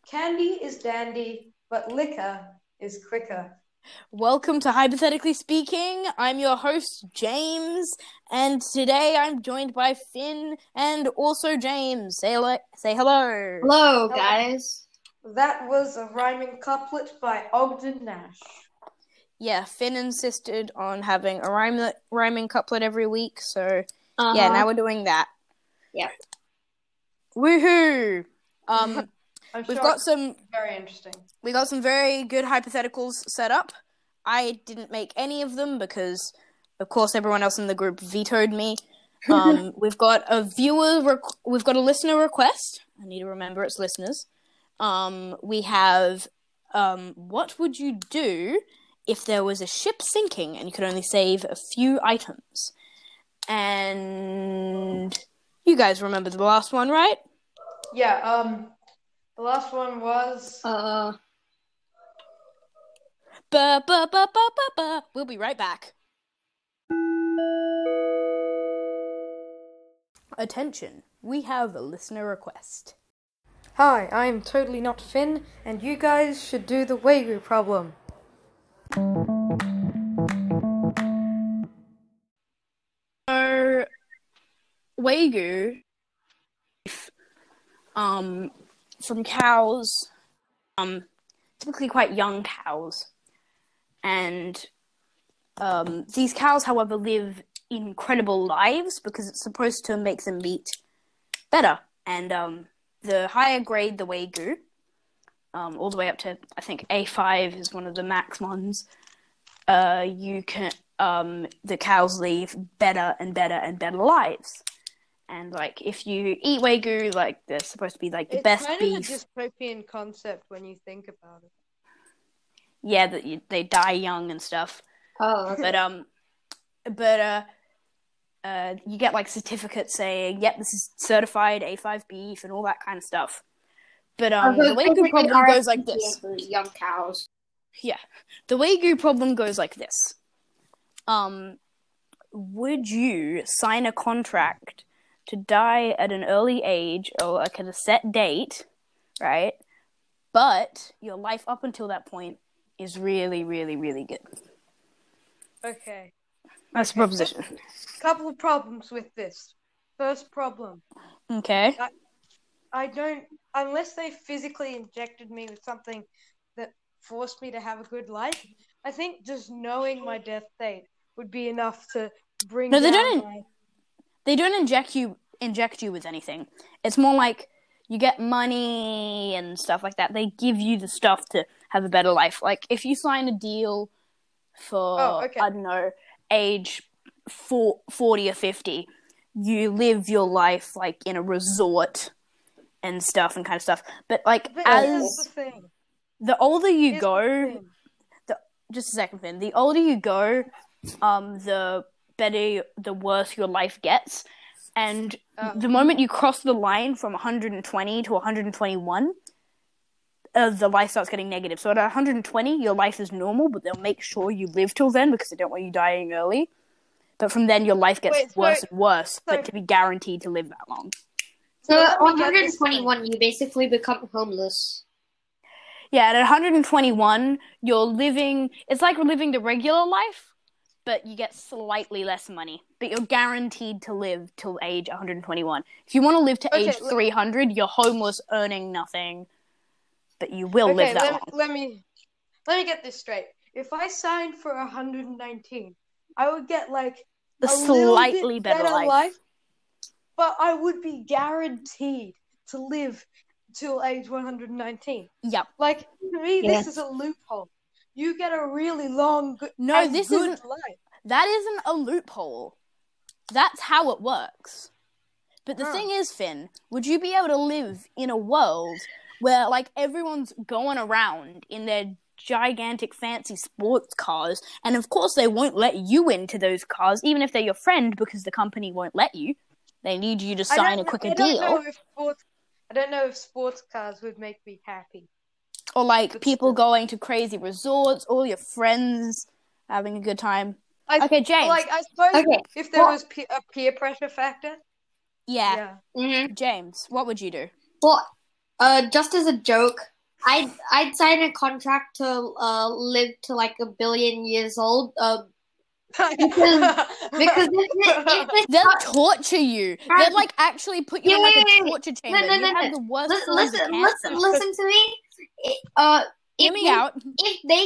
Candy is dandy, but liquor is quicker. Welcome to Hypothetically Speaking. I'm your host, James, and today I'm joined by Finn and also James. Say hello. Hello, guys. That was a rhyming couplet by Ogden Nash. Yeah, Finn insisted on having a rhyming couplet every week, so yeah, now we're doing that. Yeah. Woohoo! We've got some very interesting. We got some very good hypotheticals set up. I didn't make any of them because, of course, everyone else in the group vetoed me. We've got a listener request. I need to remember it's listeners. We have, what would you do if there was a ship sinking and you could only save a few items? And you guys remember the last one, right? Yeah, the last one was... We'll be right back. Attention, we have a listener request. Hi, I'm totally not Finn, and you guys should do the Wagyu problem. So, Wagyu, from cows, typically quite young cows. And these cows, however, live incredible lives because it's supposed to make them meat better. And the higher grade the Wagyu, all the way up to, I think, A5 is one of the max ones, the cows live better and better and better lives. And, like, if you eat Wagyu, like, they're supposed to be, like, the best beef. It's kind of a dystopian concept when you think about it. Yeah, that they die young and stuff. Oh, okay. But you get like certificates saying, "Yep, this is certified A5 beef" and all that kind of stuff. But the Wagyu problem goes like this: young cows. Yeah, the Wagyu problem goes like this. Would you sign a contract to die at an early age or like at a set date, right? But your life up until that point is really, really, really good. Okay. That's a proposition. Couple of problems with this. First problem. Okay. I don't, unless they physically injected me with something that forced me to have a good life, I think just knowing my death date would be enough to bring down They don't inject you with anything. It's more like you get money and stuff like that. They give you the stuff to have a better life. Like, if you sign a deal for, I don't know, age 40 or 50, you live your life, like, in a resort and stuff and kind of stuff. But, like, the older you go... Just a second, Finn. The older you go, the better, the worse your life gets. And the moment you cross the line from 120 to 121, the life starts getting negative. So at 120, your life is normal, but they'll make sure you live till then because they don't want you dying early. But from then, your life gets worse and worse, but to be guaranteed to live that long. So at 121, you basically become homeless. Yeah, at 121, you're living... It's like living the regular life, but you get slightly less money. But you're guaranteed to live till age 121. If you want to live to age 300, you're homeless, earning nothing. But you will live that long. Let me get this straight. If I signed for 119, I would get, like, a slightly better life. But I would be guaranteed to live till age 119. Yep. Like, to me, this is a loophole. You get a really long, good life. That isn't a loophole. That's how it works. But the thing is, Finn, would you be able to live in a world where, like, everyone's going around in their gigantic fancy sports cars, and of course they won't let you into those cars, even if they're your friend, because the company won't let you. They need you to sign a quicker deal. I don't know if sports cars would make me happy. Or, like, people going to crazy resorts, all your friends having a good time. Okay, James. Like, I suppose if there was a peer pressure factor. Yeah. Mm-hmm. James, what would you do? Well, just as a joke, I'd sign a contract to live to like 1 billion years old. Because if they'll torture you. They'll like actually put you in like a torture chamber. No, You have the worst forms of cancer. Listen to me. Hear me out. If they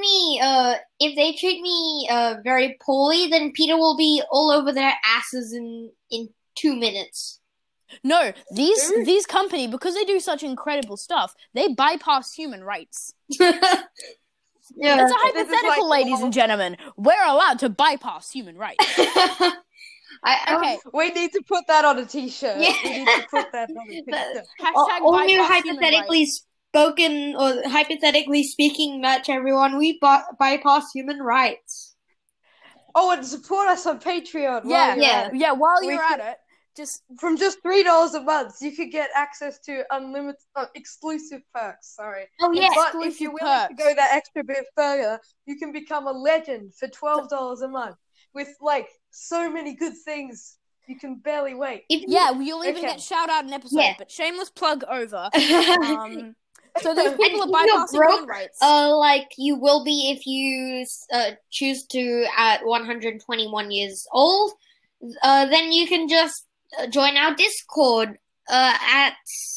treat me very poorly, then Peter will be all over their asses in 2 minutes. No, these company, because they do such incredible stuff, they bypass human rights. Yeah, it's a hypothetical, ladies and gentlemen. We're allowed to bypass human rights. Okay. We need to put that on a t-shirt. Yeah. We need to put that on a t-shirt. Only hypothetically spoken or hypothetically speaking, match everyone. We bypass human rights. Oh, and support us on Patreon. Yeah. While you're at it, from just $3 a month, you could get access to unlimited exclusive perks. Sorry. Oh yeah. But if you're willing to go that extra bit further, you can become a legend for $12 a month with like so many good things. You can barely wait. You'll even get shout out an episode. Yeah. But shameless plug over. So those people are bypassing human rights. Like you will be if you choose to at 121 years old. Then you can just join our Discord at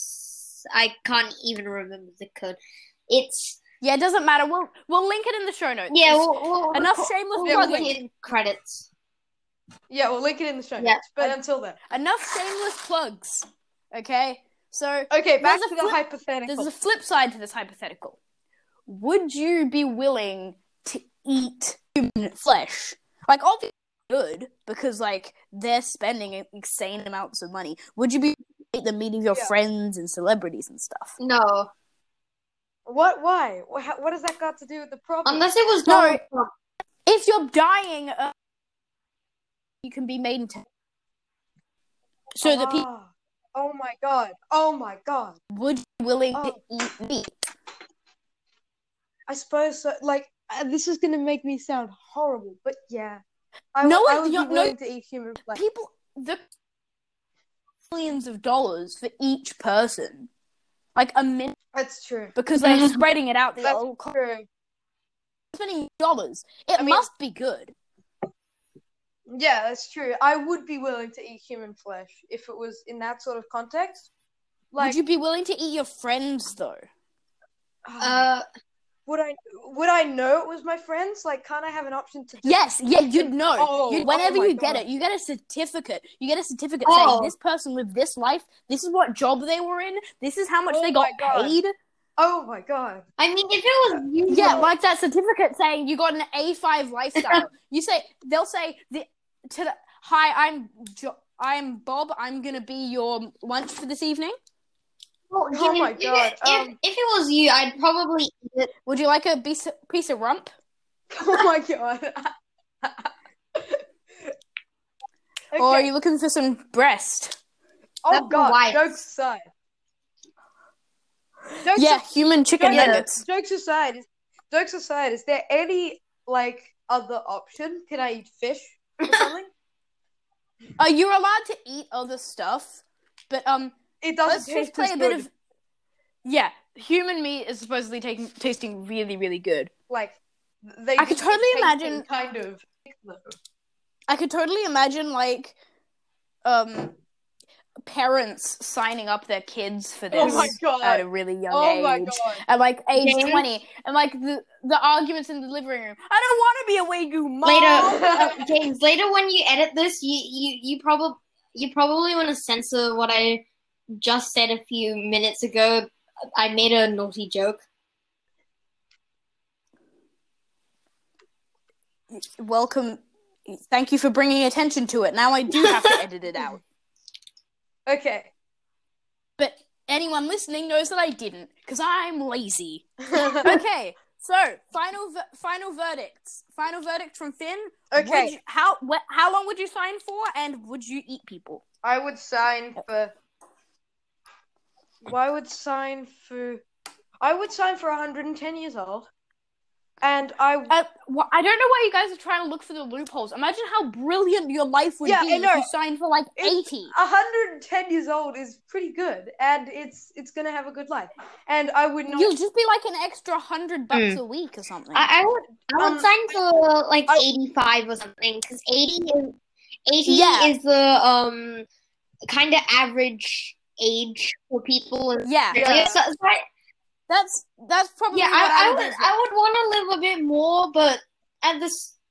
I can't even remember the code. It doesn't matter. We'll link it in the show notes. Yeah, enough shameless plugging. Credits. Yeah, we'll link it in the show notes. But until then, enough shameless plugs. Okay, so back to the hypothetical. There's a flip side to this hypothetical. Would you be willing to eat human flesh? Like, obviously, good because like they're spending insane amounts of money. Would you be eat the meat of your friends and celebrities and stuff? No. What? Why? What does that got to do with the problem? Unless it was Donald Trump. If you're dying, you can be made into so that people. Oh my god! Oh my god! Would you be willing to eat meat? I suppose so. Like this is gonna make me sound horrible, but yeah. I would be willing to eat human flesh. The millions of dollars for each person, like a minute. That's true because they're spreading it out. That's true. Spending dollars, must be good. Yeah, that's true. I would be willing to eat human flesh if it was in that sort of context. Like, would you be willing to eat your friends though? Would I know it was my friends? Like, can't I have an option to? Yes, you'd know. Whenever you get it, you get a certificate. You get a certificate saying this person lived this life. This is what job they were in. This is how much they got paid. Oh my god! I mean, if it was you, like that certificate saying you got an A5 lifestyle. They'll say, "Hi, I'm Bob. I'm gonna be your lunch for this evening." Oh my god! If it was you, I'd probably eat it. Would you like a piece of rump? Oh my god! Or are you looking for some breast? Oh god! Jokes aside. Human chicken nuggets. Jokes aside, is there any like other option? Can I eat fish or something? You're allowed to eat other stuff, but it doesn't taste play as a good. bit of. Yeah, human meat is supposedly tasting really, really good. Like I could totally imagine kind of. I could totally imagine like parents signing up their kids for this at a really young age. At like age 20. And like the arguments in the living room. I don't want to be a Wagyu mom. Later, James, when you edit this, you probably want to censor what I just said a few minutes ago. I made a naughty joke. Welcome. Thank you for bringing attention to it. Now I do have to edit it out. Okay. But anyone listening knows that I didn't, because I'm lazy. Okay, so final verdicts. Final verdict from Finn. Okay. How long would you sign for, and would you eat people? I would sign for 110 years old. and I I don't know why you guys are trying to look for the loopholes. Imagine how brilliant your life would be if you signed for like 80. 110 years old is pretty good, and it's gonna have a good life. And I would not. You'll just be like an extra $100 a week or something. I would sign for like 85 or something, because 80 is the kind of average age for people. Yeah. That's probably what I would want to live a bit more, but and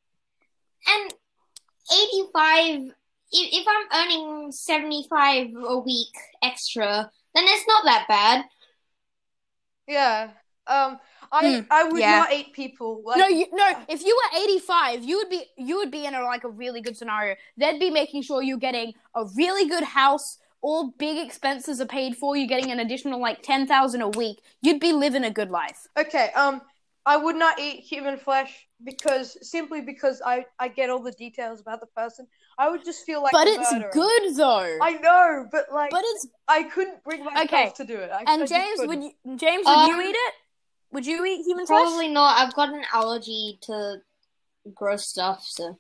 85. If I'm earning 75 a week extra, then it's not that bad. Yeah. I would not eat people. Like, no. If you were 85, you would be in a really good scenario. They'd be making sure you're getting a really good house. All big expenses are paid for. You're getting an additional like $10,000 a week. You'd be living a good life. Okay. I would not eat human flesh because I get all the details about the person. I would just feel like. But it's good though. I know, but I couldn't bring myself to do it. James, would you eat it? Would you eat human flesh? Probably not. I've got an allergy to gross stuff, so.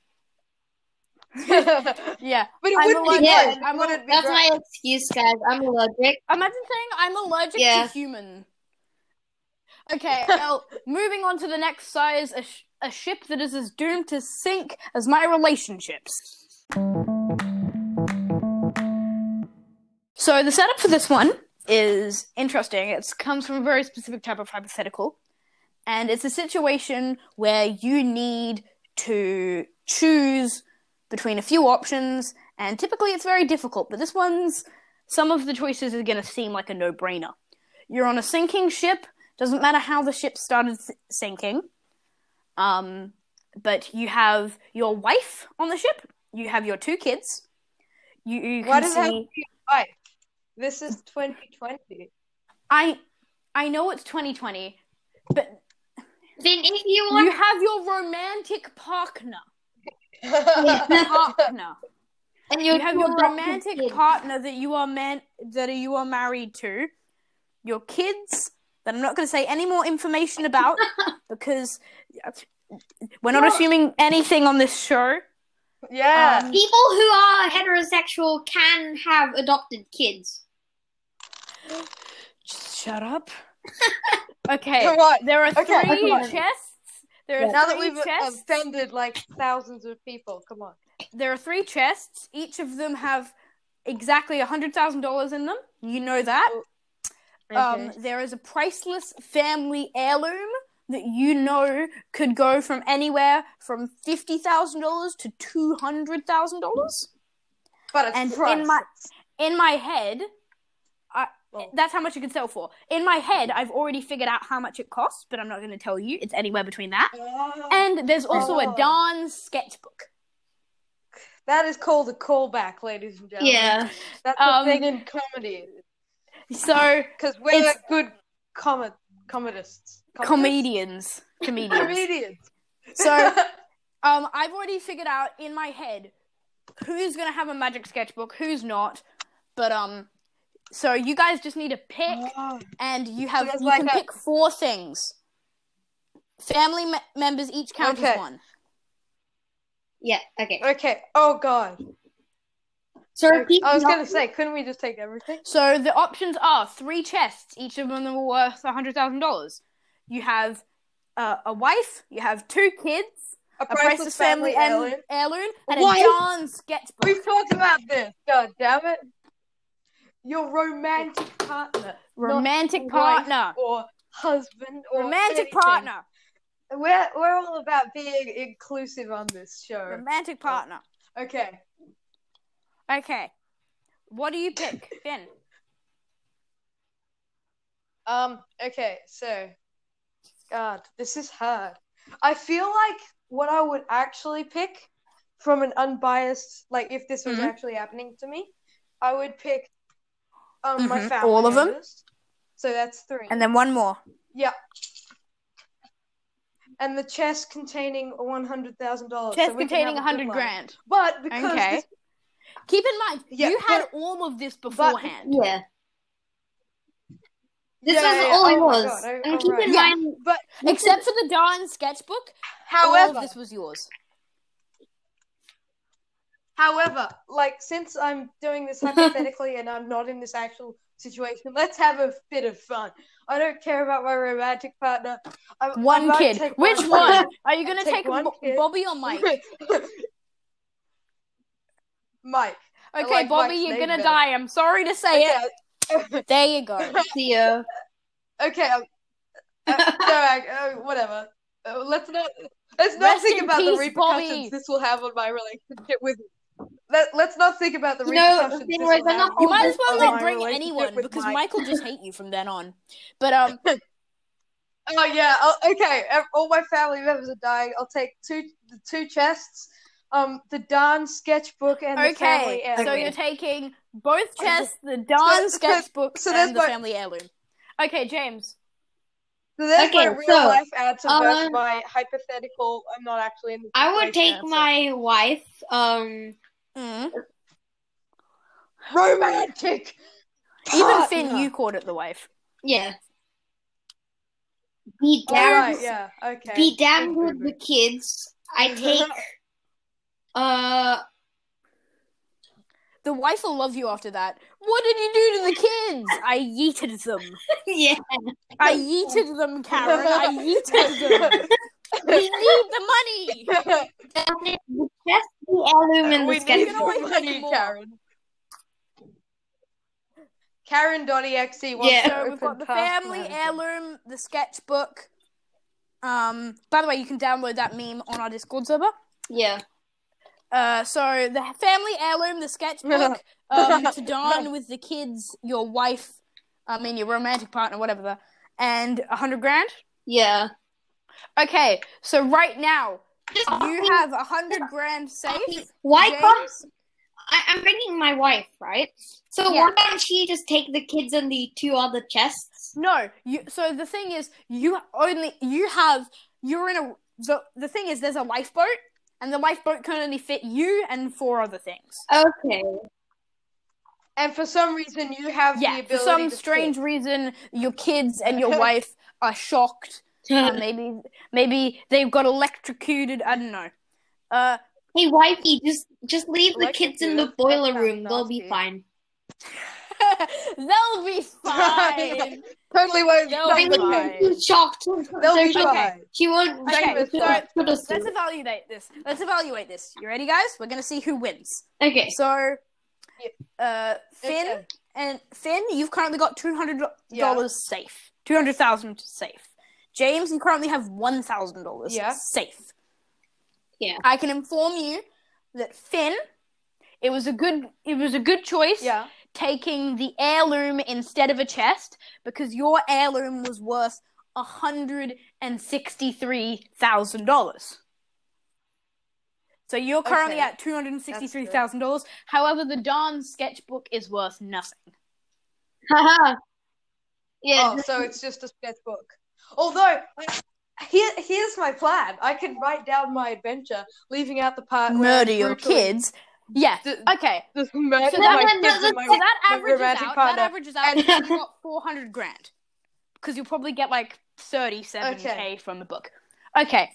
Yeah, but it wouldn't be good. That's my excuse, guys. I'm allergic. Imagine saying I'm allergic to human. Okay, well, moving on to the next size, a ship that is as doomed to sink as my relationships. So the setup for this one is interesting. It comes from a very specific type of hypothetical, and it's a situation where you need to choose between a few options, and typically it's very difficult, but some of the choices are going to seem like a no-brainer. You're on a sinking ship, doesn't matter how the ship started sinking, but you have your wife on the ship, you have your 2 kids, you Why can does see... it have to be your wife? This is 2020. I know it's 2020, but... Then if you want... You have your romantic partner. And you have your romantic partner that you are married to, your kids that I'm not going to say any more information about because we're not assuming anything on this show. Yeah, people who are heterosexual can have adopted kids. Just shut up. Okay, come on. There are 3 chests. Now that we've offended like thousands of people, come on. There are 3 chests. Each of them have exactly $100,000 in them. You know that. Okay. There is a priceless family heirloom that you know could go from anywhere from $50,000 to $200,000. But it's in my head, that's how much it could sell for. In my head, I've already figured out how much it costs, but I'm not going to tell you. It's anywhere between that. And there's also a Dawn sketchbook. That is called a callback, ladies and gentlemen. Yeah. That's the thing in comedy. So, because we're good comedians. So, I've already figured out in my head who's going to have a magic sketchbook, who's not. But, so you guys just need to pick, and you can pick 4 things. Family members each count as 1. Yeah, okay. Okay, oh god. So I was going to say, couldn't we just take everything? So the options are 3 chests, each of them are worth $100,000. You have a wife, you have 2 kids, a priceless family heirloom, and a Dawn sketchbook. We've talked about this, god damn it. Your romantic partner. Romantic partner. Or husband or romantic anything. Partner. We're all about being inclusive on this show. Romantic partner. Okay. What do you pick, Finn? Okay, so God, this is hard. I feel like what I would actually pick from an unbiased, like if this was actually happening to me, I would pick my family all of them. members. So that's 3. And then 1 more. Yeah. And the chest containing $100,000. Chest containing $100,000. But because keep in mind, you had all of this beforehand. This was all it was. And keep in mind, But Except for the darn sketchbook, all however, of this was yours. like, since I'm doing this hypothetically and I'm not in this actual situation, let's have a bit of fun. I don't care about my romantic partner. I One might kid. take Which one? Are you going to Take take one kid. Bobby or Mike? Mike. I Okay, like Bobby, Mike's you're name going to better. die. I'm sorry to say it. Okay. There you go. See ya. Okay. Whatever. Let's not Rest think in about the peace, repercussions Bobby. this will have on my relationship with you. Let's not think about the You know, repercussions the thing this was, will I'm have not You might as on well my not bring relationship anyone with because Mike. Mike will just hate you from then on. But Oh yeah. Okay. All my family members are dying. I'll take the two chests, the darn sketchbook, and the family okay, heirloom. so you're taking both chests, the darn sketchbook, so that's and the my- family heirloom. Okay, James. So there's my Okay, real so, life answer versus my hypothetical. I'm not actually in the I would situation take answer. my wife. romantic. Even partner. Finn, you called it the wife. Yeah. Be All damned. right. Yeah. Okay. Be damned Big with boo-boo. the kids. I take. The wife will love you after that. What did you do to the kids? I yeeted them. Yeah. I yeeted them, Karen. I yeeted them. We need the money. The chest, the heirloom, and the We need sketchbook. can always the make money, more. Karen. Karen.exe wants Yeah. to So we've open got the Task family Manager. heirloom, the sketchbook. By the way, you can download that meme on our Discord server. Yeah. So the family heirloom, the sketchbook, to darn with the kids, your wife, your romantic partner, whatever, and $100,000. Yeah. Okay, so right now you have $100,000 safe. Why James? can't I'm bringing my wife, right? So Yeah. why can't she just take the kids and the two other chests? No, so the thing is, you're in a. The thing is, there's a lifeboat, and the lifeboat can only fit you and 4 other things. Okay. And for some reason, you have the Yeah, ability for some to strange fit. reason, your kids and your wife are shocked. Maybe they've got electrocuted. I don't know. Hey, wifey, just leave the Like kids you in the do. boiler That room. sounds They'll be nasty. fine. They'll be fine. Totally won't. They'll be They'll fine. She's shocked. They'll be So fine. she won't. Okay, she'll so put us let's through. evaluate this. You ready, guys? We're gonna see who wins. Okay. So, Finn Okay. and Finn, you've currently got $200 Yeah. safe. 200,000 safe. James, you currently have $1,000 Yeah. safe. Yeah. I can inform you that Finn, it was a good choice. Yeah. Taking the heirloom instead of a chest because your heirloom was worth $163,000. So you're currently Okay. at $263,000. However, the darn sketchbook is worth nothing. Haha. Yeah. Oh, so it's just a sketchbook. Although, here's my plan. I can write down my adventure, leaving out the part where Murder I your brutally kids. Yeah. d- Okay. just murder So my that, kids and my so that my averages romantic out. partner. That averages out. And- And you got $400,000 because you'll probably get like 37K Okay. from the book. Okay.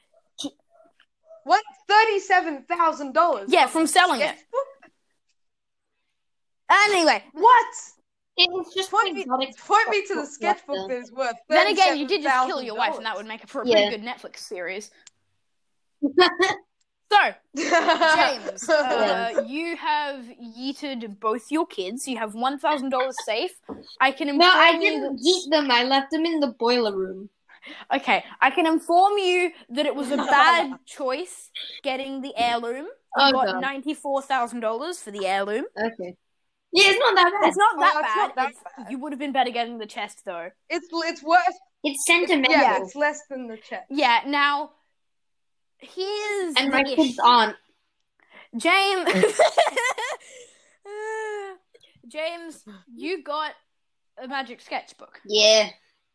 What? $37,000? Yeah, from selling it. Sketchbook? Anyway, What? It's just Point me exotic to the stuff. sketchbook that is worth. then again, you did just kill your wife, and that would make it for a pretty Yeah. good Netflix series. $37,000. So, James. James, you have yeeted both your kids. You have $1,000 safe. I can inform No, I you didn't eat them. I left them in the boiler room. Okay, I can inform you that it was a bad choice getting the heirloom. You Oh, got God. $94,000 for the heirloom. Okay. Yeah, it's not that bad. It's not that Oh, it's bad. not that It's- bad. You would have been better getting the chest, though. It's worth. It's sentimental. Yeah, it's less than the check. Yeah, now, here's And the my issue. kids aren't. James, James, you got a magic sketchbook. Yeah.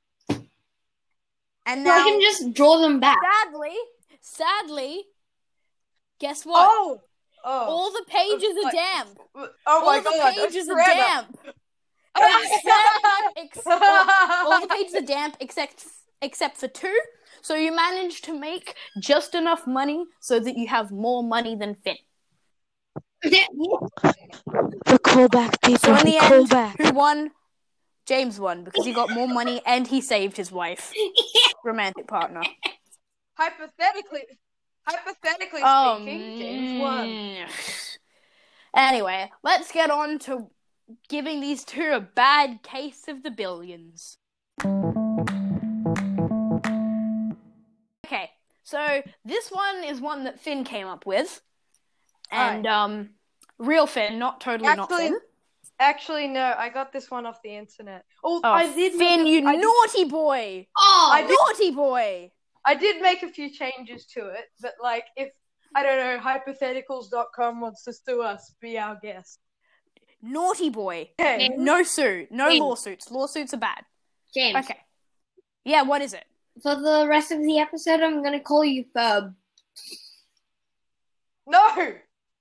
And So I now, can just draw them back. sadly, guess what? Oh. All the pages are Like- damp. Oh All my the god. pages are forever. damp. All the pages are damp except for 2. So you manage to make just enough money so that you have more money than Finn. The callback, people. So in the end, callback. who won? James won because he got more money and he saved his wife. Romantic partner. Hypothetically speaking, James won. Anyway, let's get on to giving these 2 a bad case of the billions. Okay, so this one is one that Finn came up with. And, real Finn, not totally not Finn. Actually, no, I got this one off the internet. Oh, Finn, you naughty boy! Naughty boy! I did make a few changes to it, but, like, if, I don't know, hypotheticals.com wants to sue us, be our guest. Naughty boy. Okay. No sue. No James. lawsuits. Lawsuits are bad. James. Okay. Yeah, what is it? For the rest of the episode, I'm gonna call you Ferb. No!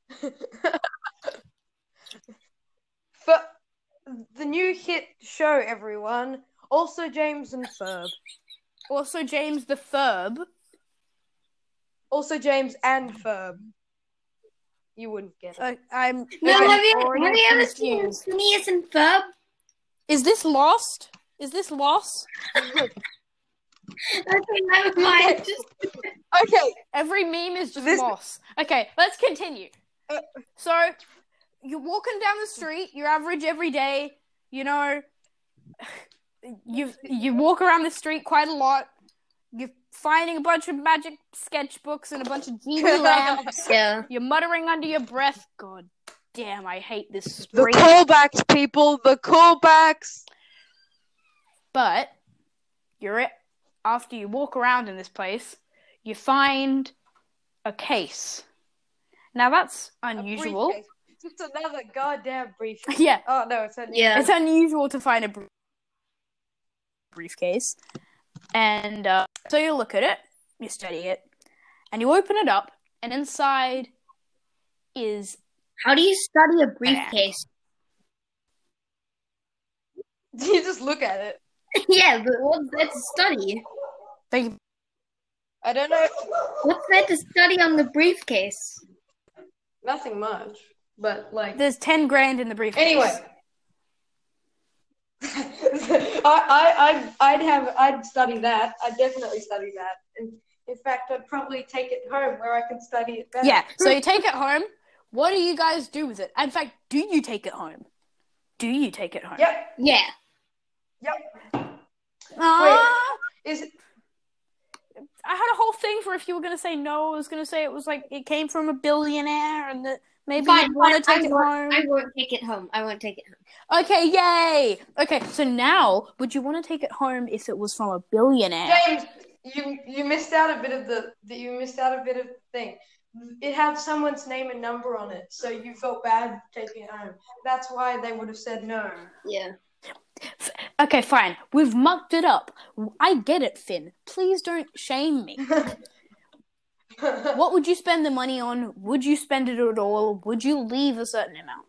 For the new hit show, everyone. Also James and Ferb. Also James the Ferb. Also James and Ferb. You wouldn't get it. I'm No, I'm have you already ever seen confused. Phineas and Ferb? Is this Lost? Is this Lost? Okay, never mind. Okay. Every meme is just This- Lost. Okay, let's continue. So, you're walking down the street, you're average every day, you know, you walk around the street quite a lot, you're finding a bunch of magic sketchbooks and a bunch of genie lamps, Yeah. you're muttering under your breath, God damn, I hate this The street. callbacks, people. The callbacks. But, after you walk around in this place, you find a case. Now that's unusual. Briefcase. Just another goddamn briefcase. Yeah, Oh, no, it's unusual. Yeah. it's unusual to find a briefcase. And so you look at it, you study it, and you open it up, and inside is... How do you study a briefcase? You just look at it. Yeah, but what's there to study? I don't know. What's there to study on the briefcase? Nothing much. But, like... There's 10 grand in the briefcase. Anyway. I'd study that. I'd definitely study that. And in fact, I'd probably take it home where I can study it better. Yeah, so you take it home. What do you guys do with it? In fact, do you take it home? Do you take it home? Yep. Yeah. Is it... I had a whole thing for if you were going to say no. I was going to say it was like it came from a billionaire and that maybe you'd want to take it home. I won't take it home. Okay, yay! Okay, so now, would you want to take it home if it was from a billionaire? James, you missed out a bit of the thing. It had someone's name and number on it, so you felt bad taking it home. That's why they would have said no. Yeah. Okay, fine. We've mucked it up. I get it, Finn. Please don't shame me. What would you spend the money on? Would you spend it at all? Would you leave a certain amount?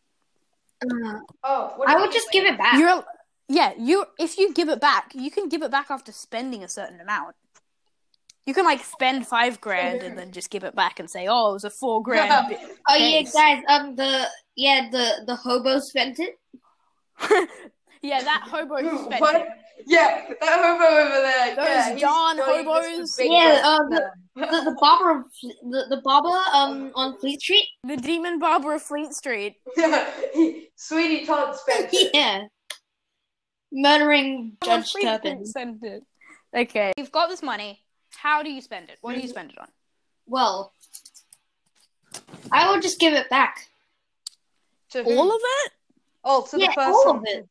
I would just give it back. If you give it back, you can give it back after spending a certain amount. You can like spend 5 grand and then just give it back and say, "Oh, it was a 4 grand." Oh yeah, guys. The hobo spent it. Yeah, that hobo spent What? it. Yeah, that hobo over there. Those darn hobos. The barber on Fleet Street. The demon barber of Fleet Street. Sweetie Todd spent it. Yeah. Murdering Judge Fleet Turpin. Street spent it. Okay, you've got this money. How do you spend it? What do you spend it on? Well, I will just give it back. To who? All of it? Oh, to the person. all of it.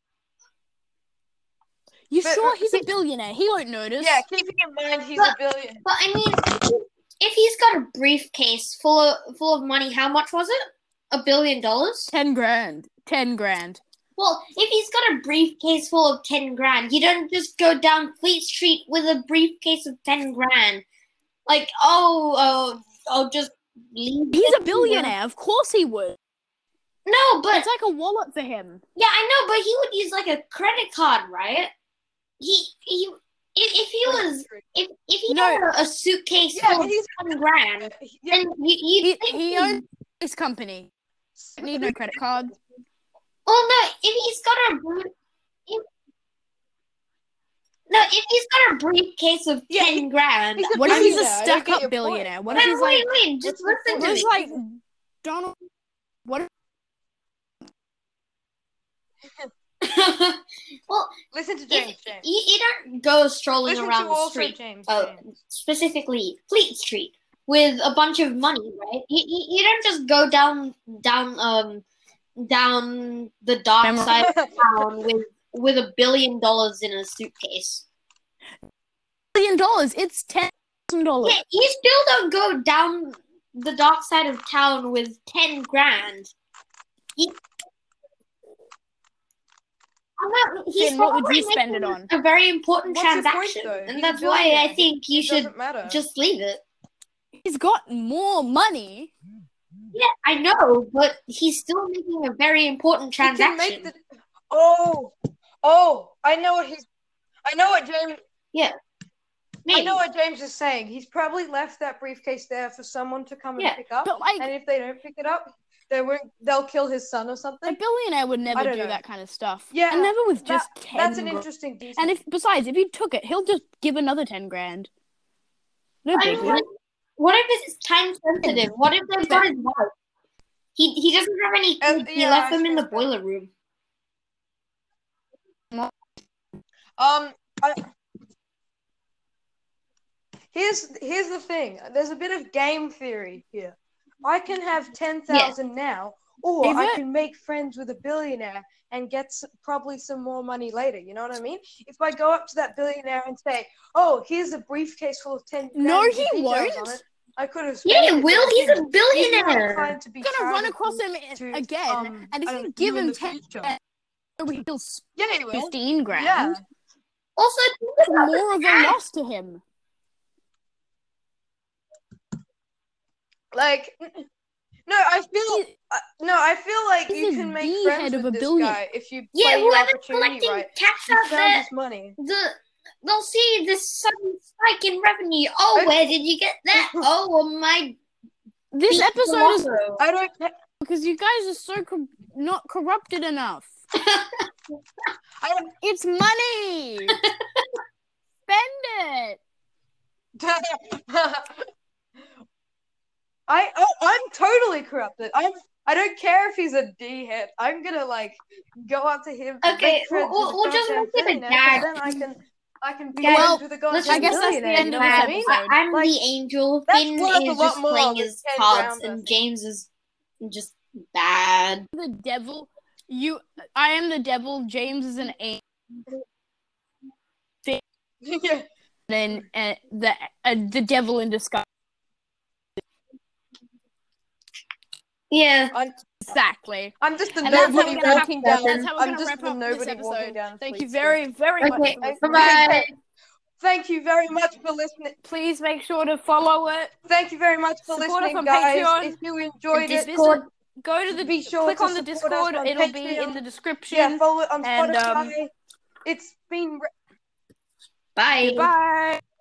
You But- sure he's a billionaire? He won't notice. Yeah, keeping in mind he's a billion. But I mean, if he's got a briefcase full of money, how much was it? $1 billion? 10 grand. 10 grand. Well, if he's got a briefcase full of 10 grand, you don't just go down Fleet Street with a briefcase of 10 grand. Like, I'll just leave. He's a billionaire. Of course he would. No, but It's like a wallet for him. yeah, I know, but he would use like a credit card, right? He if he was if he No. had a suitcase Yeah, full of he's- 10 grand, Yeah, then you He owns his company. Need no credit card. Oh no! If he's got a briefcase of Yeah, 10 grand, he's a What if he's a billionaire, I don't get stuck-up your billionaire? point. What if he's like? wait, just what's the listen What to if me. like Donald? What if Well, Listen to if James. James. you don't go strolling Listen around to the also street, James. James. Specifically Fleet Street, with a bunch of money, right? You don't just go down the dark side of town with $1 billion in a suitcase. $1 billion? It's $10,000. Yeah, you still don't go down the dark side of town with 10 grand. He's Then what would you probably spend it making on? a very important What's your point, transaction, though? and He's that's a why I billionaire. think you It should doesn't matter. just leave it. He's got more money. Yeah, I know, but he's still making a very important He can transaction. make the. I know what James. Maybe. I know what James is saying. He's probably left that briefcase there for someone to come and Yeah, pick up. But like And if they don't pick it up, they'll kill his son or a something. billionaire would I never don't do know. that kind of stuff. Yeah, and never with just 10 That's an grand. interesting detail. And if he took it, he'll just give another 10 grand. No I mean, biggie. what if it's time sensitive? What if they've got his wife? He doesn't have any kids. He yeah, left I them in the suppose boiler room. Here's the thing. There's a bit of game theory here. I can have 10,000 now, or Is I it? can make friends with a billionaire and get probably some more money later. You know what I mean? If I go up to that billionaire and say, "Oh, here's a briefcase full of 10 grand No, with he details won't. on it," I could have. Yeah, spent it, Will, but I he's a didn't. billionaire. inclined to be He's gonna run across charitable him to, again, and if I you don't give know, in him the 10 future. grand, he'll Yeah, he will. 15 grand. Yeah. Also, It's more of a loss to him. Like, no, I feel like He's you the can make D friends head of with a this billion. guy if you yeah, play your whoever's opportunity collecting right. tax You out found there, his money. they'll see this sudden spike in revenue. Oh, Okay. where did you get that? Oh, my. This beat episode is tomorrow. I don't. because you guys are so not corrupted enough. I don't. It's money. Spend it. I'm totally corrupted. I don't care if he's a D head. I'm gonna go up to him. Okay, make friends we'll with a just goddamn look at a billionaire, dad. Then I can be Well, friends with a let's goddamn just- I guess that's the billionaire. end You of know this what I mean? episode. I'm Like, the angel. that's Finn worth a is lot just more playing than his 10 cards, grand, I and think. James is just bad. The devil. I am the devil. James is an angel. Yeah. And the devil in disguise. Yeah. Exactly. I'm just a And that's how nobody we're gonna walking wrap- down. That's how we're I'm gonna just wrap the up this nobody walking episode. down. Thank Fleet you very, Street. very much Okay, for listening. bye-bye. Thank you very much for listening. Please make sure to follow it. Thank you very much for Support us listening, on guys. Patreon. If you enjoyed it, Discord. Go to the Be sure click to on the support us Discord. on It'll be Patreon. in the description. yeah, follow it on And, Spotify. It's been. Bye. Goodbye.